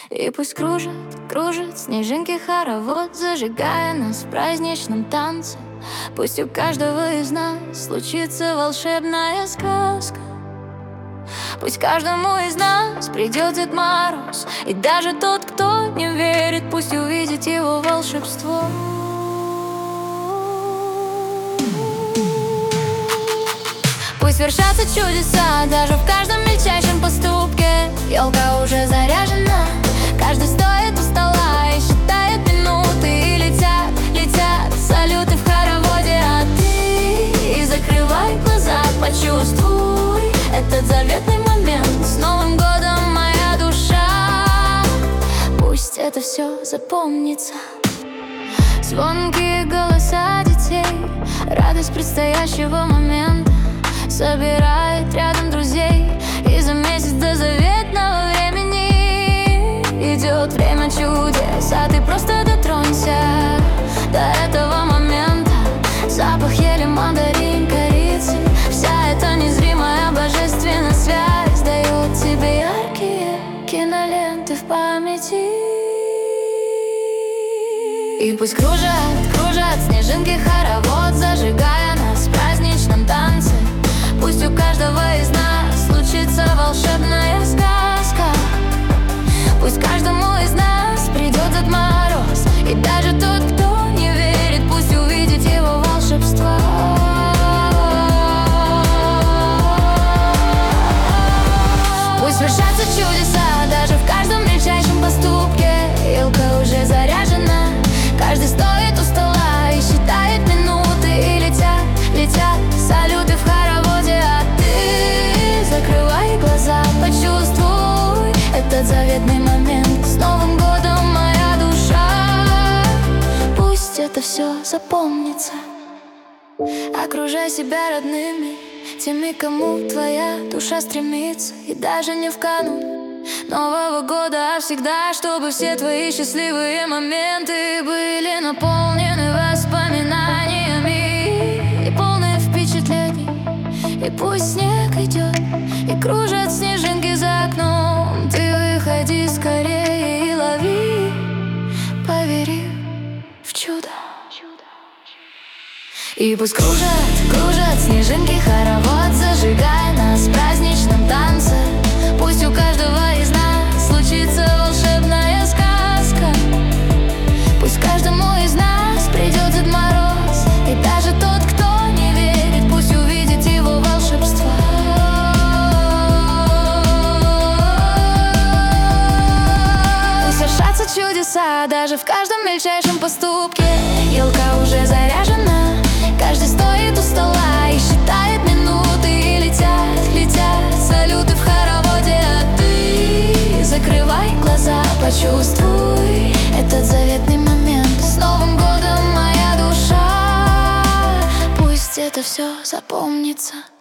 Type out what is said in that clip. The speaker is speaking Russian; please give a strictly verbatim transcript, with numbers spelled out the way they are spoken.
И пусть кружит, кружит снежинки хоровод, зажигая нас в праздничном танце. Пусть у каждого из нас случится волшебная сказка. Пусть каждому из нас придет Дед Мороз, и даже тот, кто не верит, пусть увидит его волшебство. Пусть вершатся чудеса даже в каждом мельчайшем поступке. Елка уже заряжена, каждый стоит у стола и считает минуты. И летят, летят салюты в хороводе, а ты и закрывай глаза, почувствуй этот заветный момент. С Новым годом, моя душа! Пусть это все запомнится. Звонкие голоса детей, радость предстоящего момента собирает рядом друзей. И за месяц до заветного времени идет время чудес, а ты просто дотронься до этого момента. Запах ели, мандарин, корицы, вся эта незримая божественная связь дает тебе яркие киноленты в памяти. И пусть кружат, кружат снежинки хоровод, зажигая нас в праздничном танце. Пусть у каждого из нас случится волшебная сказка. Пусть каждому из нас придет Дед Мороз, и даже тот, кто не верит, пусть увидит его волшебство. Пусть вершатся чудеса даже в каждом мельчайшем поступке. Елка уже заряжена, каждый стоит у стола и считает минуты. И летят, летят салюты в хороводе, а ты закрывай глаза, почувствуй этот заветный момент. С Новым годом, моя душа! Пусть это все запомнится. Окружай себя родными, теми, кому твоя душа стремится. И даже не в канун Нового года, а всегда, чтобы все твои счастливые моменты были наполнены воспоминаниями и полны впечатлений. И пусть снег идет, и кружат снежинки за окном, ты выходи скорее и лови, повери в чудо. И пусть кружат, кружат снежинки хоровод, зажигая нас в праздничном танце. Пусть у каждого из нас случится волшебная сказка. Пусть каждому из нас придет Дед Мороз, и даже тот, кто не верит, пусть увидит его волшебство. Пусть вершатся чудеса даже в каждом мельчайшем поступке. Елка уже заряжена, каждый стоит у стола и считает минуты. И летят, летят салюты в хороводе, а ты закрывай глаза, почувствуй этот заветный момент. С Новым годом, моя душа! Пусть это все запомнится.